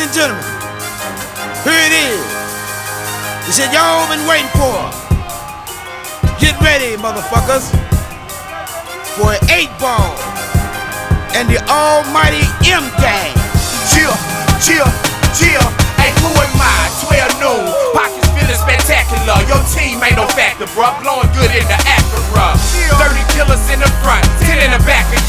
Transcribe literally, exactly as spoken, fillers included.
and gentlemen, here it is. He said, y'all been waiting for. Get ready, motherfuckers, for an eight ball and the almighty M-Gang. Chill, chill, chill. Hey, who am I? twelve noon. Pockets feeling spectacular. Your team ain't no factor, bruh. Blowing good in the Acura. thirty killers in the front, ten in the back of